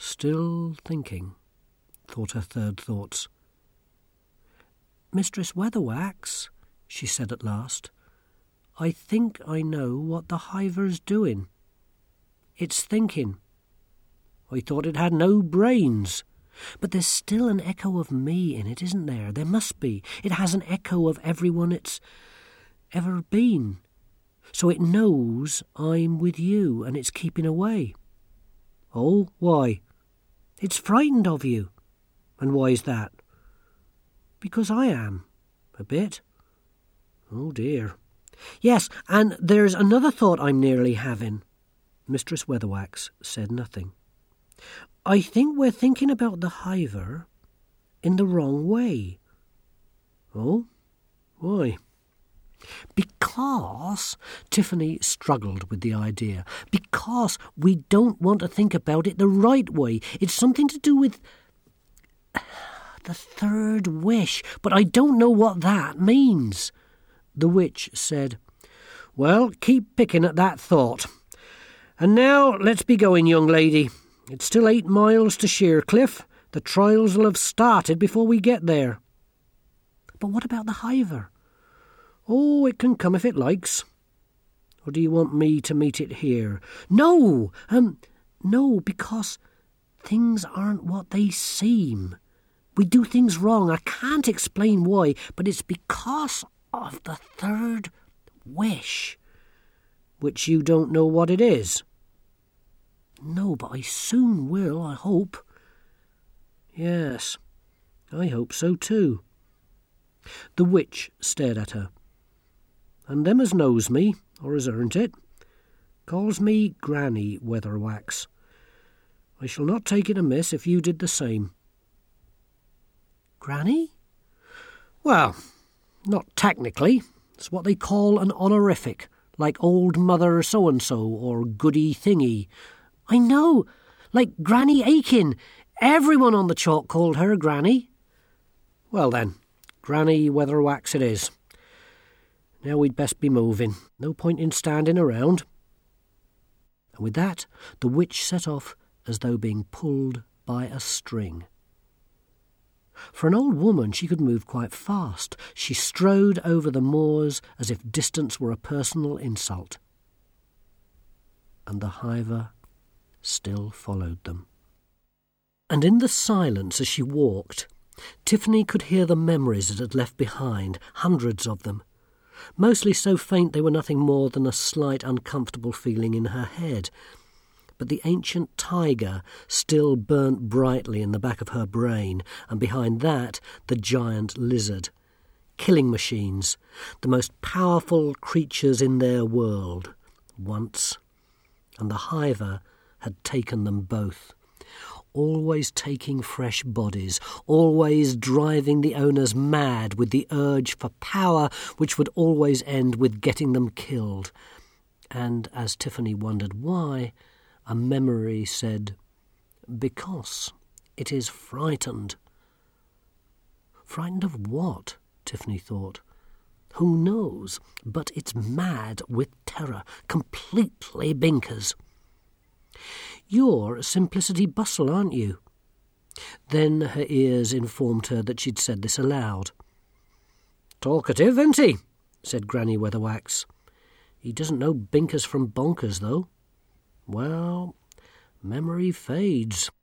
Still thinking, thought her third thoughts. "Mistress Weatherwax," she said at last, "I think I know what the hiver's doing. It's thinking. I thought it had no brains. But there's still an echo of me in it, isn't there? There must be. It has an echo of everyone it's ever been. So it knows I'm with you and it's keeping away." "Oh, why?" "It's frightened of you." "And why is that?" "Because I am. A bit." "Oh, dear." "Yes, and there's another thought I'm nearly having." Mistress Weatherwax said nothing. "I think we're thinking about the hiver in the wrong way." "Oh? Why?" "Because," Tiffany struggled with the idea, "because we don't want to think about it the right way. It's something to do with the third wish, but I don't know what that means." The witch said, "Well, keep picking at that thought. And now let's be going, young lady. It's still 8 miles to Sheercliff. The trials will have started before we get there." "But what about the hiver?" "Oh, it can come if it likes. Or do you want me to meet it here?" No, because things aren't what they seem. We do things wrong. I can't explain why, but it's because of the third wish." "Which you don't know what it is?" "No, but I soon will, I hope." "Yes, I hope so too." The witch stared at her. "And them as knows me, or has earned it, calls me Granny Weatherwax. I shall not take it amiss if you did the same." "Granny?" "Well, not technically. It's what they call an honorific, like Old Mother So-and-so or Goody Thingy." "I know, like Granny Aiken. Everyone on the chalk called her Granny." "Well then, Granny Weatherwax it is. Now we'd best be moving. No point in standing around." And with that, the witch set off as though being pulled by a string. For an old woman, she could move quite fast. She strode over the moors as if distance were a personal insult. And the hiver still followed them. And in the silence as she walked, Tiffany could hear the memories it had left behind, hundreds of them, mostly so faint they were nothing more than a slight uncomfortable feeling in her head. But the ancient tiger still burnt brightly in the back of her brain, and behind that the giant lizard. Killing machines, the most powerful creatures in their world, once. And the hiver had taken them both. Always taking fresh bodies, always driving the owners mad with the urge for power which would always end with getting them killed. And as Tiffany wondered why, a memory said, "Because it is frightened." Frightened of what? Tiffany thought. Who knows? But it's mad with terror, completely binkers. "You're Simplicity Bustle, aren't you?" Then her ears informed her that she'd said this aloud. "Talkative, ain't he?" said Granny Weatherwax. "He doesn't know binkers from bonkers, though. Well, memory fades."